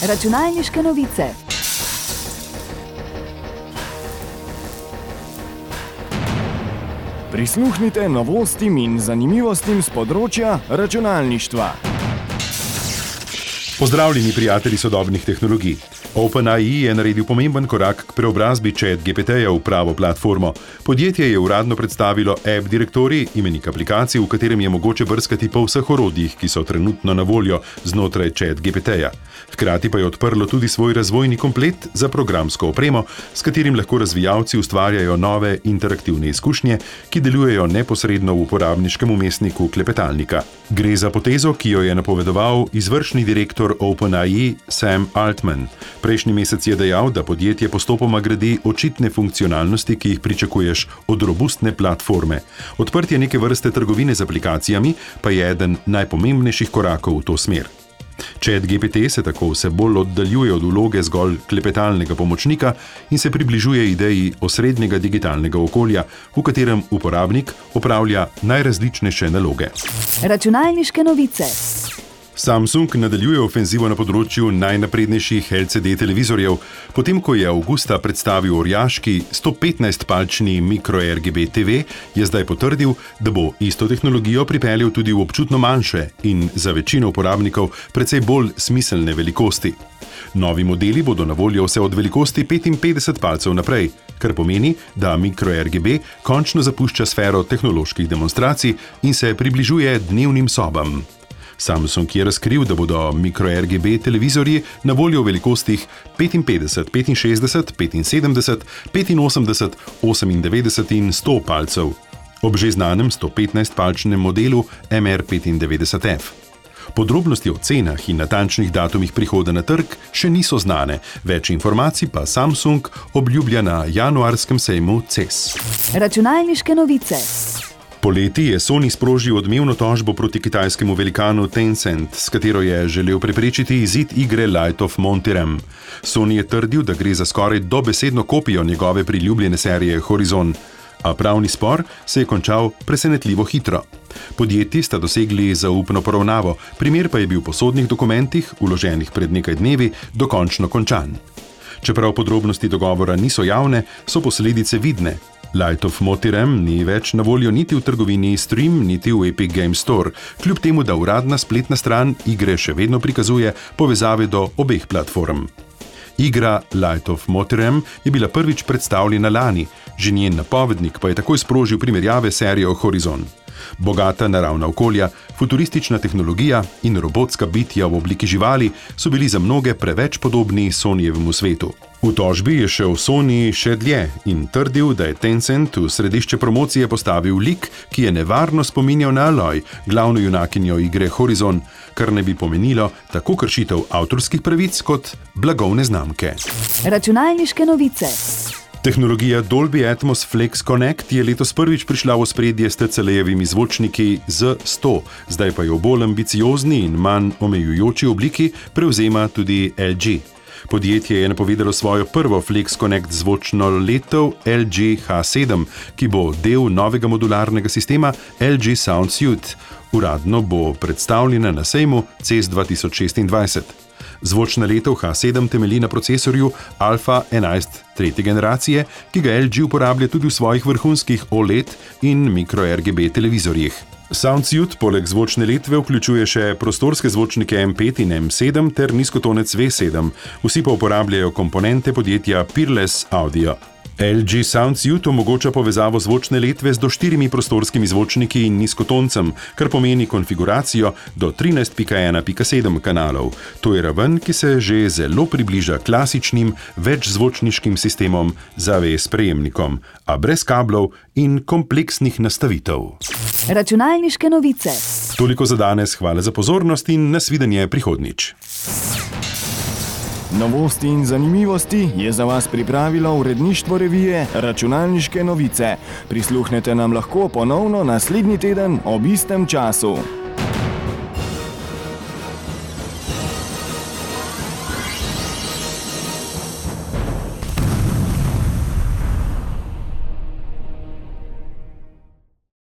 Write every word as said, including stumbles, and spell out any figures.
Računalniške novice. Prisluhnite novostim in zanimivostim z področja računalništva. Pozdravljeni prijatelji sodobnih tehnologij. OpenAI je naredil pomemben korak k preobrazbi ChatGPT-ja v pravo platformo. Podjetje je uradno predstavilo App Directory, imenik aplikacij, v katerem je mogoče brskati po vseh orodjih, ki so trenutno na voljo znotraj ChatGPT-ja. Hkrati pa je odprlo tudi svoj razvojni komplet za programsko opremo, s katerim lahko razvijalci ustvarjajo nove interaktivne izkušnje, ki delujejo neposredno v uporabniškem vmesniku klepetalnika. Gre za potezo, ki jo je napovedoval izvršni direktor OpenAI Sam Altman. Prejšnji mesec je dejal, da podjetje postopoma gradi očitne funkcionalnosti, ki jih pričakuješ od robustne platforme. Odprtje neke vrste trgovine z aplikacijami pa je eden najpomembnejših korakov v to smer. ChatGPT se tako vse bolj oddaljuje od vloge zgolj klepetalnega pomočnika in se približuje ideji osrednjega digitalnega okolja, v katerem uporabnik opravlja najrazličnejše naloge. Računalniške novice. Samsung nadaljuje ofenzivo na področju najnaprednejših L C D televizorjev, potem ko je avgusta predstavil orjaški sto petnajst-palčni microRGB T V, je zdaj potrdil, da bo isto tehnologijo pripeljal tudi v občutno manjše in za večino uporabnikov precej bolj smiselne velikosti. Novi modeli bodo na voljo vse od velikosti petinpetdeset palcev naprej, kar pomeni, da microRGB končno zapušča sfero tehnoloških demonstracij in se približuje dnevnim sobam. Samsung je razkril, da bodo microRGB televizorji na voljo v velikostih petinpetdeset, petinšestdeset, petinsedemdeset, petinosemdeset, osemindevetdeset in sto palcev, ob že znanem sto petnajst-palčnem modelu M R petindevetdeset F. Podrobnosti o cenah in natančnih datumih prihoda na trg še niso znane, več informacij pa Samsung obljublja na januarskem sejmu C E S. Računalniške novice. Poleti je Sony sprožil odmevno tožbo proti kitajskemu velikanu Tencent, s katero je želel preprečiti izid igre Light of Monterem. Sony je trdil, da gre za skoraj dobesedno kopijo njegove priljubljene serije Horizon, a pravni spor se je končal presenetljivo hitro. Podjetji sta dosegli zaupno poravnavo, primer pa je bil po sodnih dokumentih, vloženih pred nekaj dnevi, dokončno končan. Čeprav podrobnosti dogovora niso javne, so posledice vidne. Light of Monterem ni več na voljo niti v trgovini Stream, niti v Epic Games Store, kljub temu, da uradna spletna stran igre še vedno prikazuje povezave do obeh platform. Igra Light of Monterem je bila prvič predstavljena lani, že njen napovednik pa je takoj sprožil primerjave s serijo Horizon. Bogata naravna okolja, futuristična tehnologija in robotska bitja v obliki živali so bili za mnoge preveč podobni Sonyjevemu svetu. V tožbi je šel Sony še dlje in trdil, da je Tencent v središče promocije postavil lik, ki je nevarno spominjal na Aloy, glavno junakinjo igre Horizon, kar ne bi pomenilo tako kršitev avtorskih pravic kot blagovne znamke. Računalniške novice. Tehnologija Dolby Atmos Flex Connect je letos prvič prišla v ospredje s T C L-jevimi zvočniki Z sto, zdaj pa jo v bolj ambiciozni in manj omejujoči obliki prevzema tudi L G. Podjetje je napovedalo svojo prvo Flex Connect zvočno letev L G H sedem, ki bo del novega modularnega sistema L G Sound Suite. Uradno bo predstavljena na sejmu C E S dva tisoč šestindvajset. Zvočna letev H sedem temelji na procesorju Alpha enajst tretje generacije, ki ga L G uporablja tudi v svojih vrhunskih O L E D in microRGB televizorjih. Sound Suite poleg zvočne letve vključuje še prostorske zvočnike M pet in M sedem ter nizkotonec V sedem. Vsi pa uporabljajo komponente podjetja Peerless Audio. L G Sound Suite omogoča povezavo zvočne letve z do štirimi prostorskimi zvočniki in nizkotoncem, kar pomeni konfiguracijo do trinajst pika ena pika sedem kanalov. To je raven, ki se že zelo približa klasičnim večzvočniškim sistemom z A V sprejemnikom, a brez kablov in kompleksnih nastavitev. Računalniške novice. Toliko za danes, hvala za pozornost in nasvidenje prihodnjič. Novosti in zanimivosti je za vas pripravilo uredništvo revije Računalniške novice. Prisluhnete nam lahko ponovno naslednji teden ob istem času.